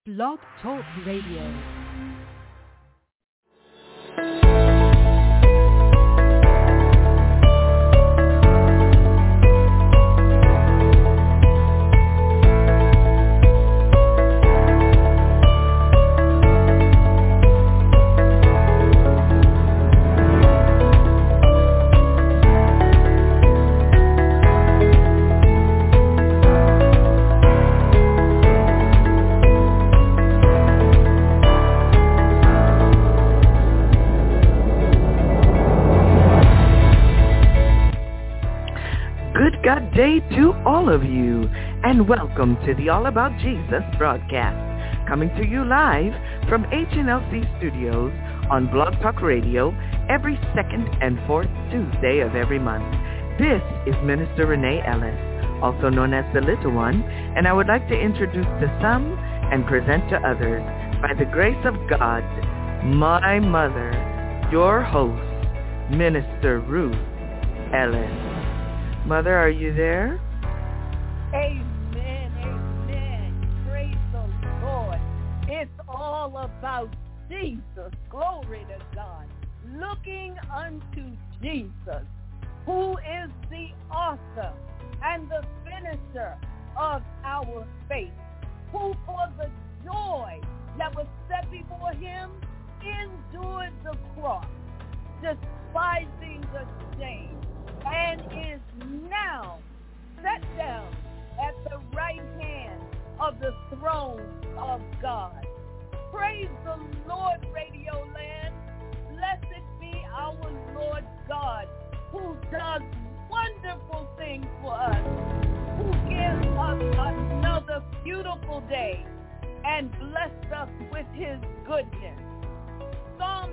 Blog Talk Radio. Good day to all of you, and welcome to the All About Jesus broadcast, coming to you live from HNLC Studios on Blog Talk Radio every second and fourth Tuesday of every month. This is Minister Renee Ellis, also known as the Little One, and I would like to introduce to some and present to others, by the grace of God, my mother, your host, Minister Ruth Ellis. Mother, are you there? Amen, amen. Praise the Lord. It's all about Jesus. Glory to God. Looking unto Jesus, who is the author and the finisher of our faith, who for the joy that was set before him endured the cross, despising the shame, and is now set down at the right hand of the throne of God. Praise the Lord, Radio Land. Blessed be our Lord God, who does wonderful things for us, who gives us another beautiful day and blessed us with his goodness. Psalm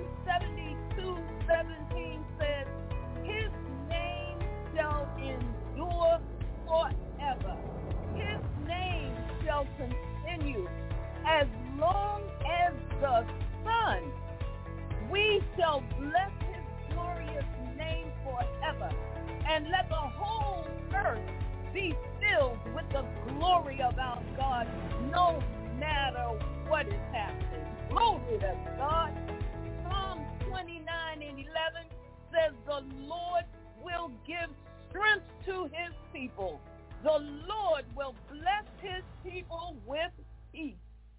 72:17 says, his name shall endure forever. His name shall continue as long as the sun. We shall bless his glorious name forever, and let the whole earth be filled with the glory of our God, no matter what is happening. Glory to God. Psalm 29:11 says, the Lord will give strength to his people. The Lord will bless his people with peace.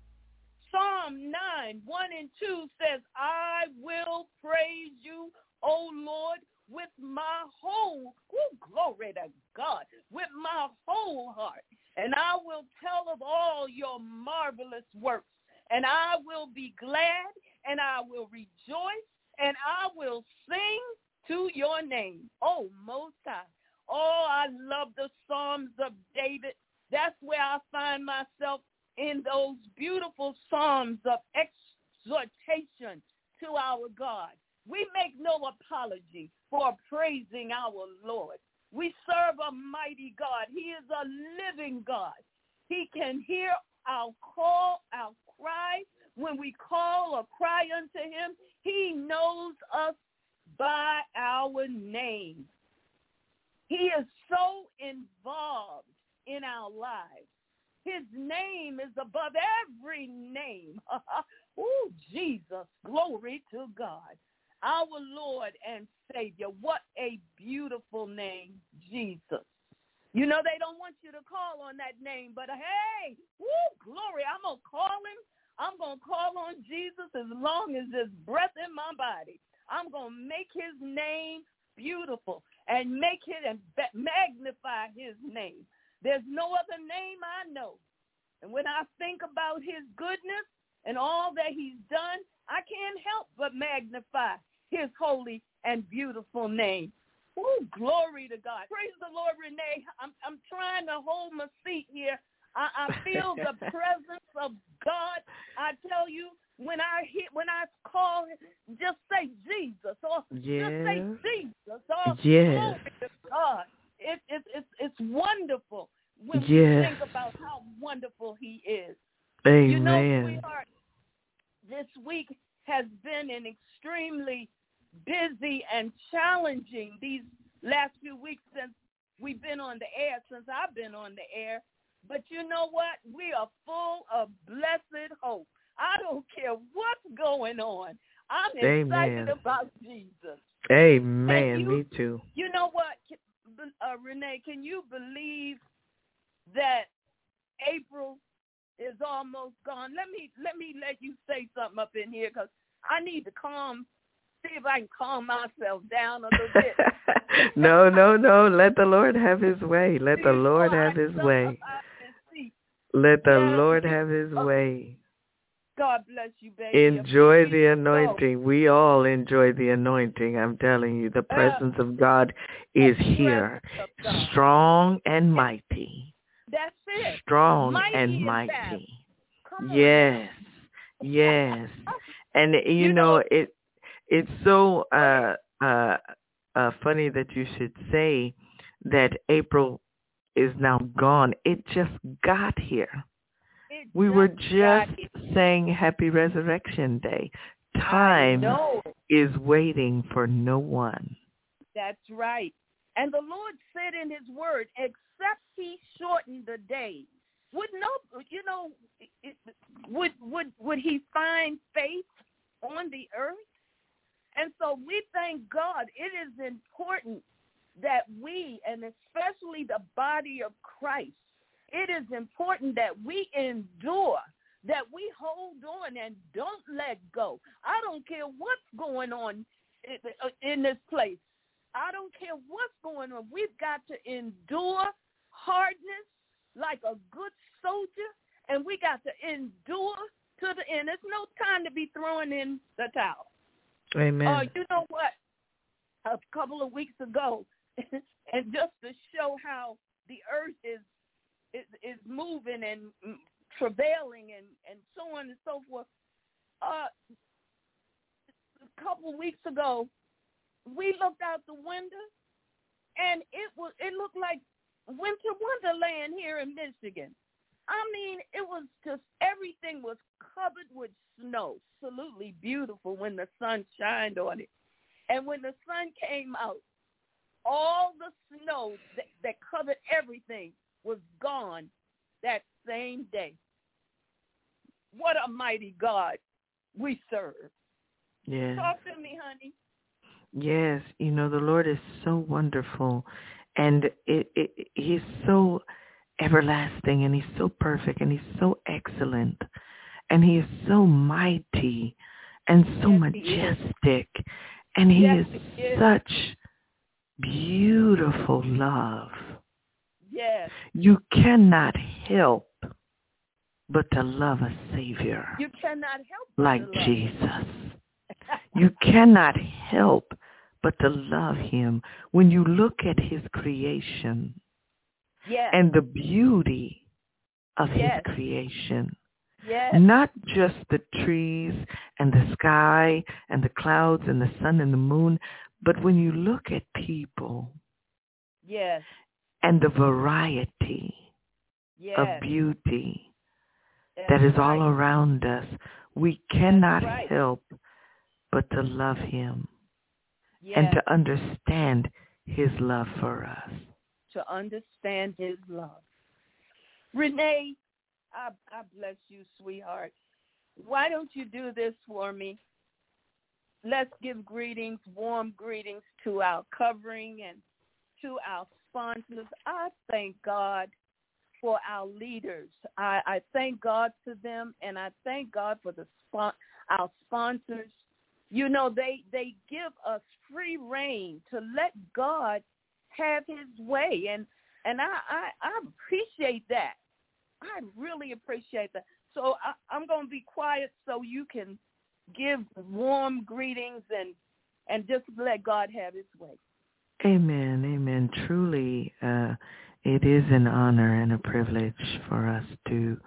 Psalm 9:1-2 says, I will praise you, O Lord, with my whole, glory to God, with my whole heart. And I will tell of all your marvelous works. And I will be glad, and I will rejoice, and I will sing to your name, oh Most High. Oh, I love the Psalms of David. That's where I find myself in those beautiful Psalms of exhortation to our God. We make no apology for praising our Lord. We serve a mighty God. He is a living God. He can hear our call, our cry. When we call or cry unto him, he knows us by our name. He is so involved in our lives. His name is above every name. Oh, Jesus, glory to God. Our Lord and Savior. What a beautiful name, Jesus. You know, they don't want you to call on that name, but hey, glory, I'm going to call him. I'm going to call on Jesus as long as there's breath in my body. I'm going to make his name beautiful and make it and magnify his name. There's no other name I know. And when I think about his goodness and all that he's done, I can't help but magnify his holy and beautiful name. Oh, glory to God. Praise the Lord, Renee. I'm trying to hold my seat here. I feel the presence of God. I tell you, when I call, just say Jesus, or just say Jesus, or glory to God. It's wonderful when we think about how wonderful he is. Amen. You know, sweetheart, this week has been an extremely busy and challenging these last few weeks since we've been on the air, since I've been on the air. But you know what? We are full of blessed hope. going on. I'm Amen. excited about Jesus. Amen. Me too. You know what, Renee, can you believe that April is almost gone? Let me let you say something up in here, because I need to see if I can calm myself down a little bit. No. Let the Lord have his way. Let the Lord have his way. Let the Lord have his way. God bless you, baby. Enjoy the anointing. We all enjoy the anointing. I'm telling you, the presence of God is here. Strong and mighty. That's it. Strong mighty and mighty. Yes. Yes. And you know, it's so funny that you should say that April is now gone. It just got here. We were just saying Happy Resurrection Day. Time is waiting for no one. That's right. And the Lord said in his word, except he shortened the days, would he find faith on the earth? And so we thank God. It is important that we, and especially the body of Christ, it is important that we endure, that we hold on and don't let go. I don't care what's going on in this place. I don't care what's going on. We've got to endure hardness like a good soldier, and we got to endure to the end. There's no time to be throwing in the towel. Amen. You know what? A couple of weeks ago, and just to show how the earth is moving and travailing and so on and so forth. A couple of weeks ago, we looked out the window, and it looked like winter wonderland here in Michigan. I mean, it was just, everything was covered with snow. Absolutely beautiful when the sun shined on it. And when the sun came out, all the snow that covered everything was gone that same day. What a mighty God we serve. Yes. Talk to me, honey. Yes, you know, the Lord is so wonderful, and he's so everlasting, and he's so perfect, and he's so excellent, and he is so mighty and so majestic, and he is such beautiful love. Yes. You cannot help but to love a Savior. You cannot help like Jesus. You cannot help but to love him when you look at his creation and the beauty of his creation. Not just the trees and the sky and the clouds and the sun and the moon, but when you look at people and the variety of beauty that is all around us, we cannot help but to love him and to understand his love for us. To understand his love. Renee, I bless you, sweetheart. Why don't you do this for me? Let's give greetings, warm greetings to our covering and to our sponsors. I thank God for our leaders. I thank God for them, and I thank God for our sponsors. You know, they give us free reign to let God have his way, and I appreciate that. I really appreciate that. So I'm going to be quiet so you can give warm greetings and just let God have his way. Amen, amen. Truly, it is an honor and a privilege for us to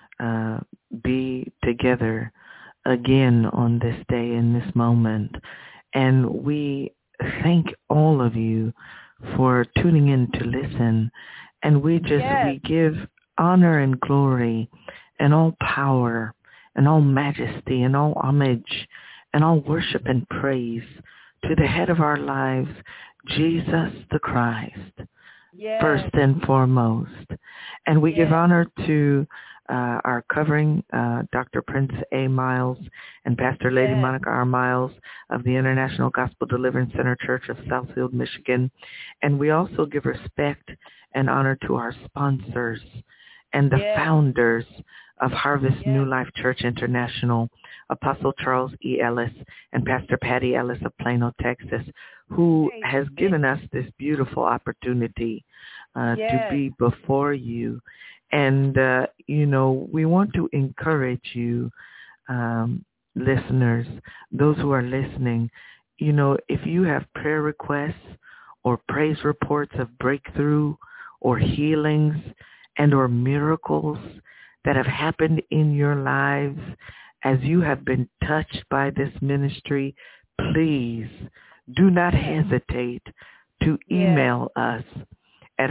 be together again on this day, in this moment. And we thank all of you for tuning in to listen. And we give honor and glory and all power and all majesty and all homage and all worship and praise to the head of our lives, Jesus the Christ, first and foremost. And we give honor to our covering, Dr. Prince A. Miles and Pastor Lady Monica R. Miles of the International Gospel Deliverance Center Church of Southfield, Michigan. And we also give respect and honor to our sponsors and the founders of Harvest New Life Church International, Apostle Charles E. Ellis and Pastor Patty Ellis of Plano, Texas, who has given us this beautiful opportunity to be before you. And, we want to encourage you, listeners, those who are listening, if you have prayer requests or praise reports of breakthrough or healings and or miracles that have happened in your lives as you have been touched by this ministry, please do not hesitate to email us at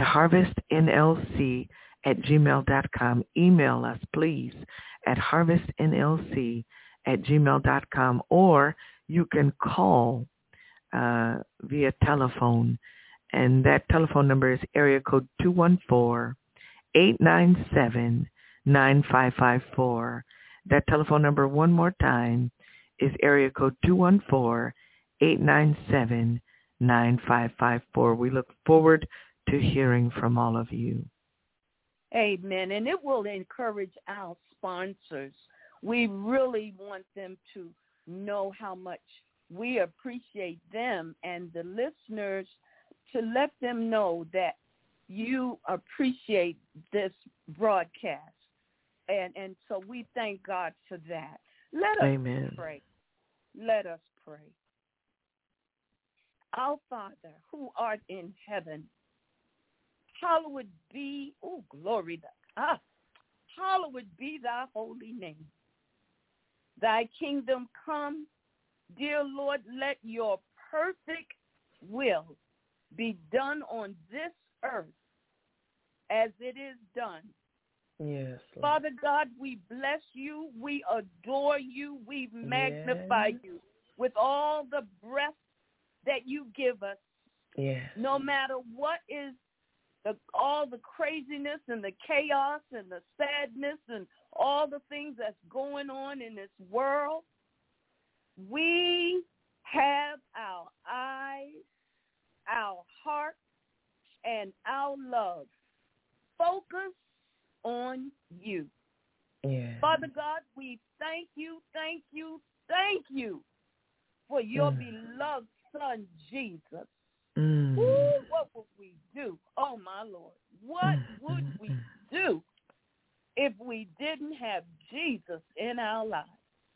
harvestnlc@gmail.com. Email us, please, at harvestnlc@gmail.com, or you can call via telephone, and that telephone number is area code 214-897-9554. That telephone number, one more time, is area code 214-897-9554. We look forward to hearing from all of you. Amen. And it will encourage our sponsors. We really want them to know how much we appreciate them and the listeners, to let them know that you appreciate this broadcast. And so we thank God for that. Let us pray. Let us pray. Our Father, who art in heaven, hallowed be, hallowed be thy holy name. Thy kingdom come, dear Lord, let your perfect will be done on this earth as it is done. Yes, Lord. Father God, we bless you, we adore you, we magnify you with all the breath that you give us. Yes. No matter what is all the craziness and the chaos and the sadness and all the things that's going on in this world, we have our eyes, our heart, and our love focused on you. Yeah. Father God, we thank you for your beloved Son, Jesus. Ooh, what would we do? Oh, my Lord. What would we do if we didn't have Jesus in our lives?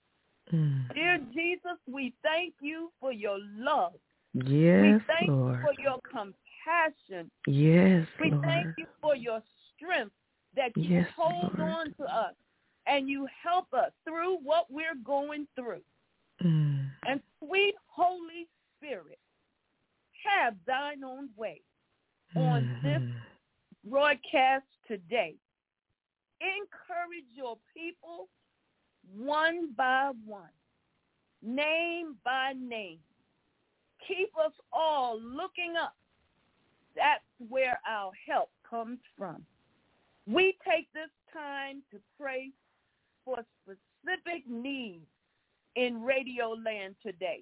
Dear Jesus, we thank you for your love. Yes, we thank Lord. you for your compassion. Yes, we Lord. thank you for your strength that you hold Lord. on to us and you help us through what we're going through. And sweet Holy Spirit, have thine own way on this broadcast today. Encourage your people one by one, name by name. Keep us all looking up. That's where our help comes from. We take this time to pray for specific needs in Radio Land today.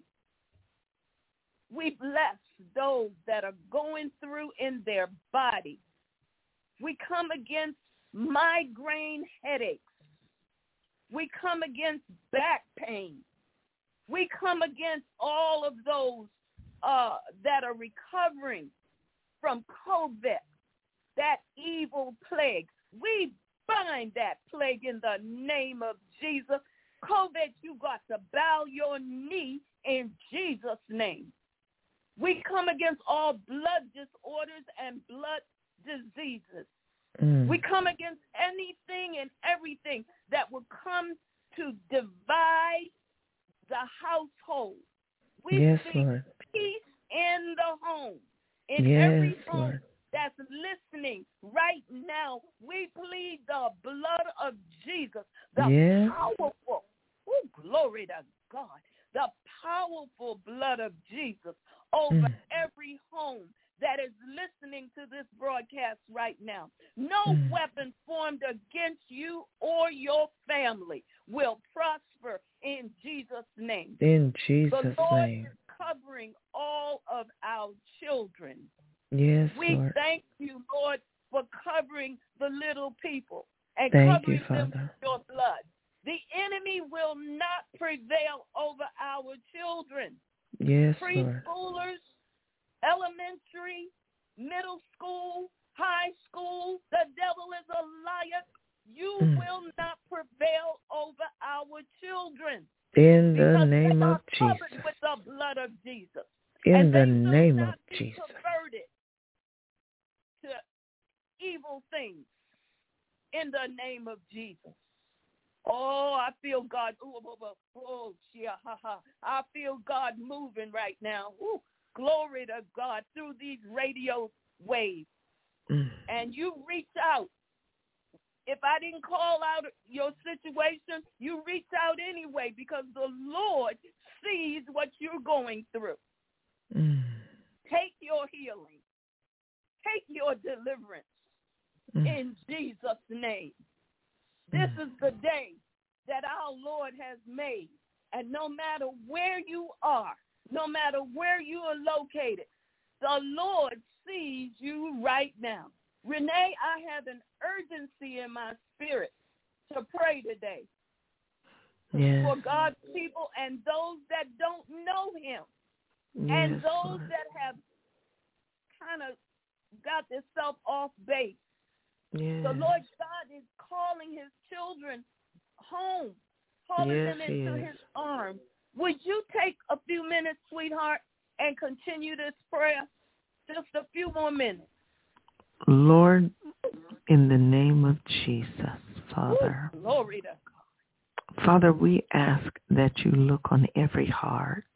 We bless those that are going through in their body. We come against migraine headaches. We come against back pain. We come against all of those that are recovering from COVID, that evil plague. We bind that plague in the name of Jesus. COVID, you got to bow your knee in Jesus' name. We come against all blood disorders and blood diseases. We come against anything and everything that will come to divide the household. We speak peace in the home, in every home that's listening right now. We plead the blood of Jesus, the powerful, glory to God, the powerful blood of Jesus over every home that is listening to this broadcast. now. No weapon formed against you or your family will prosper in Jesus' name. In Jesus' the Lord name. is covering all of our children. Yes, We Lord. thank you, Lord, for covering the little people and Thank you, covering them Father. with your blood. The enemy will not prevail over our children. Yes, Lord. Preschoolers, elementary, middle school, high school, the devil is a liar. You will not prevail over our children. In the because name they of are covered Jesus. with the blood of Jesus. In and the they will name not of be Jesus. converted to evil things in the name of Jesus. Oh, I feel God. I feel God moving right now. Ooh, glory to God through these radio waves. And you reach out. If I didn't call out your situation, you reach out anyway because the Lord sees what you're going through. Take your healing. Take your deliverance in Jesus' name. This is the day that our Lord has made. And no matter where you are, no matter where you are located, the Lord sees you right now. Renee, I have an urgency in my spirit to pray today for God's people and those that don't know him and those that have kind of got themselves off base. The Lord God is calling his children home, calling them into his arms. Would you take a few minutes, sweetheart, and continue this prayer? Just a few more minutes. Lord, in the name of Jesus, Father. Ooh, glory to God. Father, we ask that you look on every heart,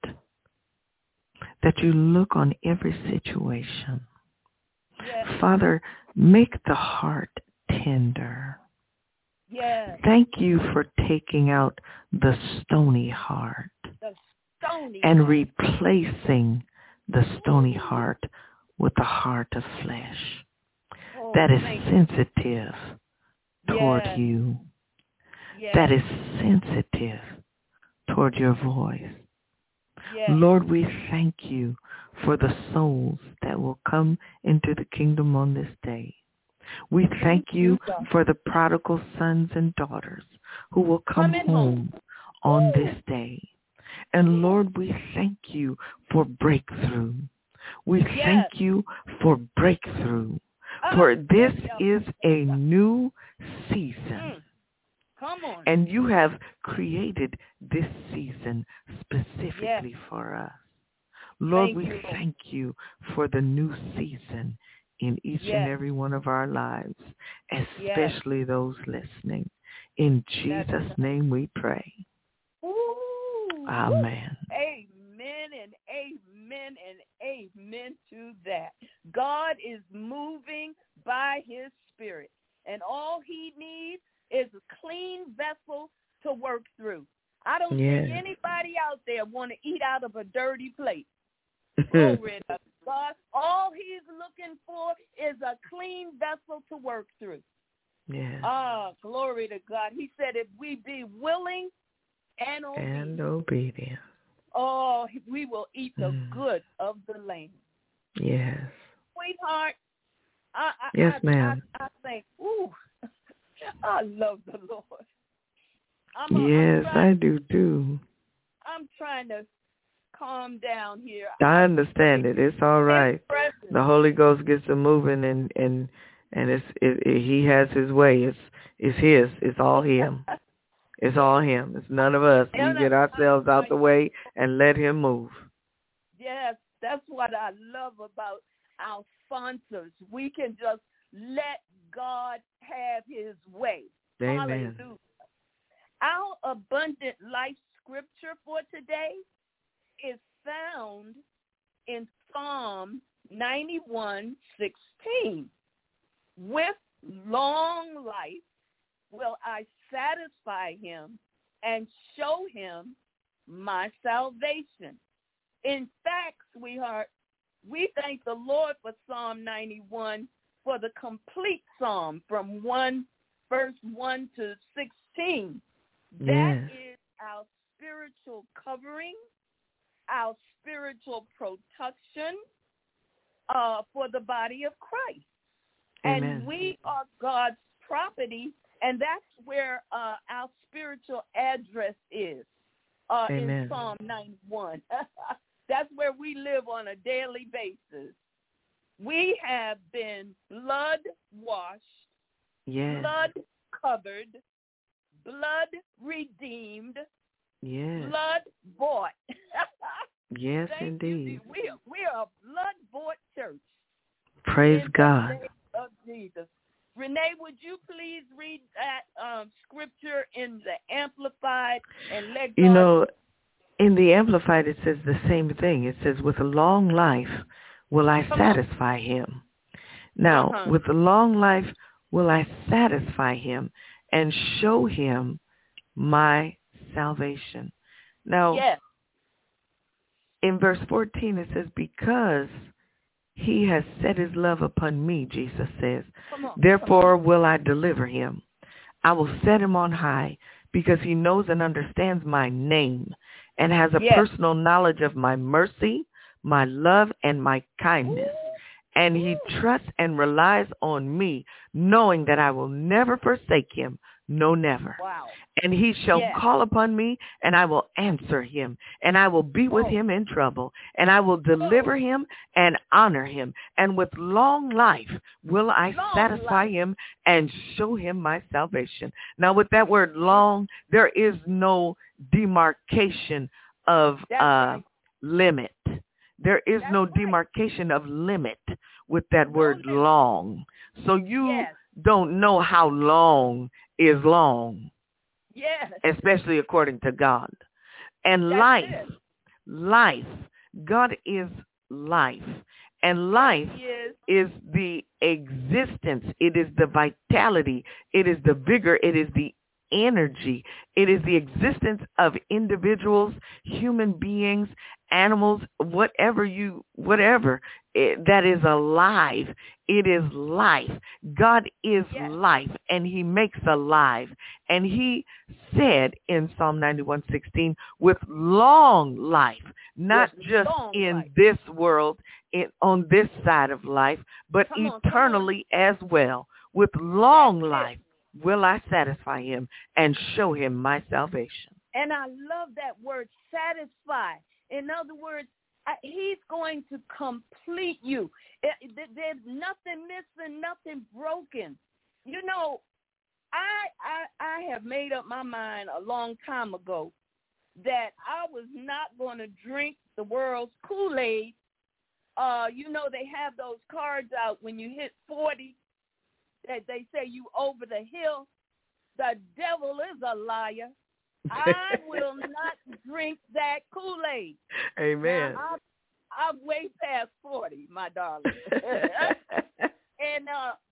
that you look on every situation. Yes. Father, make the heart tender. Yes. Thank you for taking out the stony heart and replacing the stony heart with a heart of flesh that is sensitive toward you, that is sensitive toward your voice. Lord, we thank you for the souls that will come into the kingdom on this day. We thank you for the prodigal sons and daughters who will come home on this day. And Lord, we thank you for breakthrough. We thank you for breakthrough. For this is a new season. Come on. And you have created this season specifically for us. Lord, we thank you for the new season in each and every one of our lives, especially those listening. In Jesus' name we pray. Ooh. Amen. Amen and amen and amen to that. God is moving by his spirit, and all he needs is a clean vessel to work through. I don't think anybody out there want to eat out of a dirty plate. Glory to God. All he's looking for is a clean vessel to work through. Glory to God. He said if we be willing and obedient, we will eat the good of the land. Yes. Sweetheart, ma'am. I think, I love the Lord. I do too. I'm trying to calm down here. I understand it. It's all right. The Holy Ghost gets to moving, and he has his way. It's his. It's all him. It's all him. It's none of us. We get ourselves out the way and let him move. Yes, that's what I love about our sponsors. We can just let God have his way. Amen. Hallelujah. Our abundant life scripture for today is found in Psalm 91:16. With long life will I satisfy him and show him my salvation. In fact, sweetheart, we thank the Lord for Psalm 91 for the complete psalm from verse 1 to 16. That is our spiritual covering, our spiritual protection for the body of Christ. Amen. And we are God's property, and that's where our spiritual address is in Psalm 91. That's where we live on a daily basis. We have been blood-washed, blood-covered, blood-redeemed, blood-bought. Yes, indeed. We are a blood-bought church. Praise God. In the name of Jesus. Renee, would you please read that scripture in the Amplified and let God... You know, in the Amplified it says the same thing. It says, with a long life will I satisfy him. Now, with a long life will I satisfy him and show him my salvation. Now, in verse 14 it says, because he has set his love upon me, Jesus says, therefore will I deliver him. I will set him on high because he knows and understands my name and has a personal knowledge of my mercy, my love, and my kindness. And he trusts and relies on me, knowing that I will never forsake him. No, never. Wow. And he shall call upon me, and I will answer him, and I will be with him in trouble, and I will deliver him and honor him. And with long life will I satisfy him and show him my salvation. Now, with that word long, there is no demarcation of limit. There is no demarcation of limit with that word long. So you don't know how long is long. Yes. Especially according to God. And life, God is life. And life is the existence. It is the vitality. It is the vigor. It is the energy. It is the existence of individuals, human beings, animals, whatever that is alive. It is life. God is life, and he makes alive. And he said in Psalm 91:16, with long life, not just in this world, on this side of life, but eternally as well. With long life will I satisfy him and show him my salvation. And I love that word, satisfy. In other words, he's going to complete you. There's nothing missing, nothing broken. You know, I have made up my mind a long time ago that I was not going to drink the world's Kool-Aid. You know, they have those cards out when you hit 40 that they say you over the hill. The devil is a liar. I will not drink that Kool-Aid. Amen. Now, I'm way past 40, my darling. And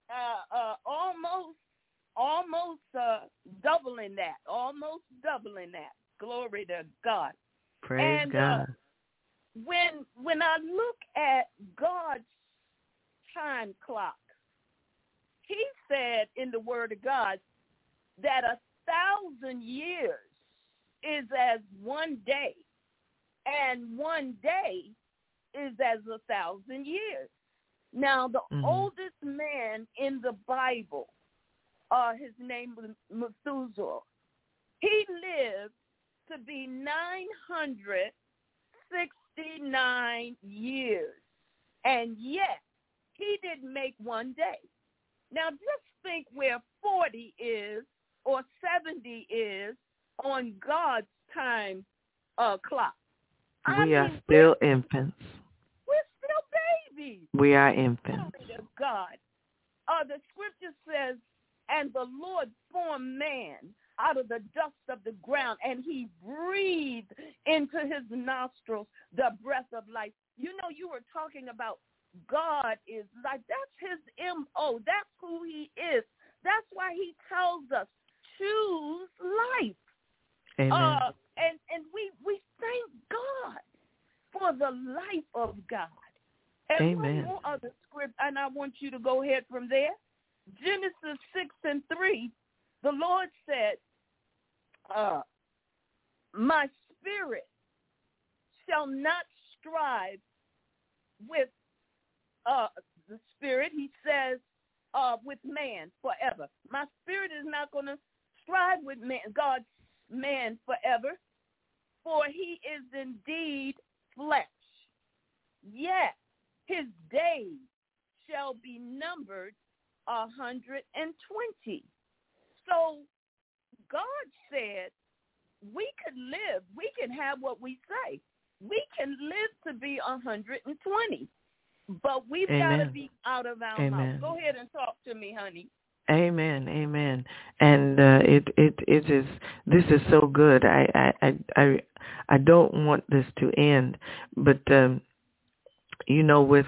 almost doubling that. Almost doubling that. Glory to God. Praise God. When I look at God's time clock, he said in the Word of God that 1,000 years is as one day, and one day is as 1,000 years. Now, the oldest man in the Bible, his name was Methuselah. He lived to be 969 years, and yet he didn't make one day. Now, just think where 40 is or 70 is on God's time clock. We are still infants. We're still babies. We are infants. Glory to God. The scripture says, and the Lord formed man out of the dust of the ground, and he breathed into his nostrils the breath of life. You know, you were talking about God is like, that's his M.O. That's who he is. That's why he tells us, choose life. Amen. And we thank God for the life of God. There's Amen. one more other script, and I want you to go ahead from there. Genesis 6:3, the Lord said, my spirit shall not strive with the spirit, he says, with man forever. My spirit is not going to strive with man, God's man forever, for he is indeed flesh. Yet his days shall be numbered 120. So God said we could live, we can have what we say. We can live to be 120, but we've got to be out of our mouth. Go ahead and talk to me, honey. Amen, amen. And it is. This is so good. I don't want this to end, but with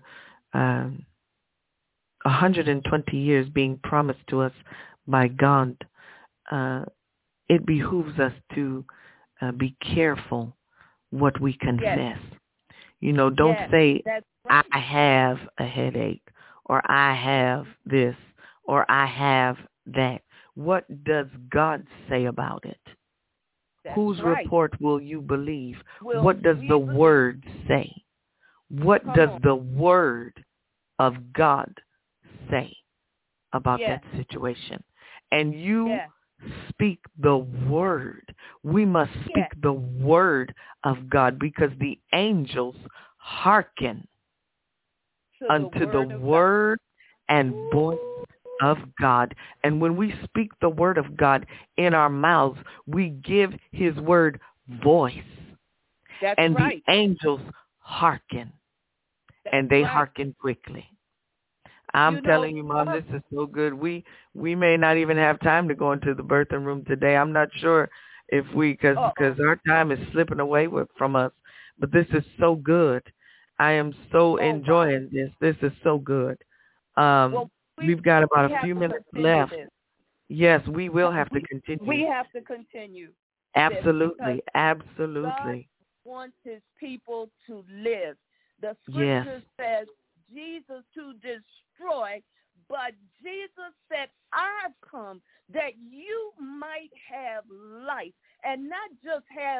120 years being promised to us by God, it behooves us to be careful what we confess. Yes. Don't say, right. I have a headache, or I have this, or I have that. What does God say about it? Whose report will you believe? What does the Word say? What does the Word of God say about that situation? And you speak the Word. We must speak the Word of God, because the angels hearken unto the word and voice of God. And when we speak the word of God in our mouths, we give his word voice. That's and right. The angels hearken. And they hearken quickly. I'm telling you, Mom, this is so good. We may not even have time to go into the birthing room today. I'm not sure if because our time is slipping away from us. But this is so good. I am so enjoying this. This is so good. We've got about a few minutes left. Yes, we will have to continue. We have to continue. Absolutely, absolutely. God wants his people to live. The scripture says Jesus to destroy, but Jesus said, I've come that you might have life, and not just have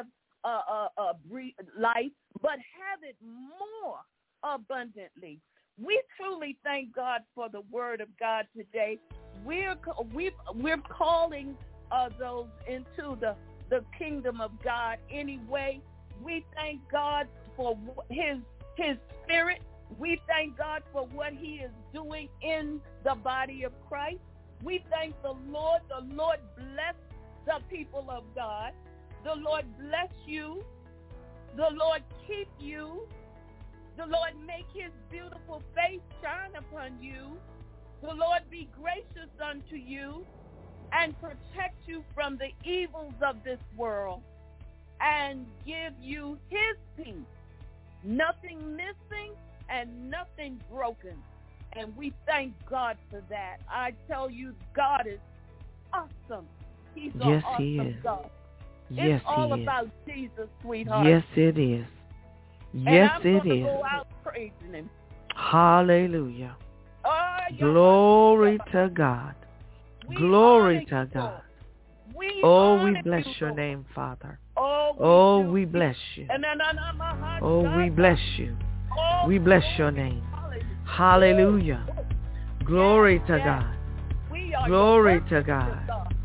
life, but have it more abundantly. We truly thank God for the word of God today. We're calling those into the kingdom of God anyway. We thank God for his spirit. We thank God for what he is doing in the body of Christ. We thank the Lord. The Lord bless the people of God. The Lord bless you. The Lord keep you. The Lord make his beautiful face shine upon you. The Lord be gracious unto you and protect you from the evils of this world and give you his peace. Nothing missing and nothing broken. And we thank God for that. I tell you, God is awesome. He's an awesome God. Yes, it's all he is. about Jesus, sweetheart. Yes, it is. Yes, and I'm it is. Go out praising him. Hallelujah. Glory to God. Glory to God. We bless your name, Father. We bless you. We bless you. We bless your name. Hallelujah. Glory to God. Glory to God.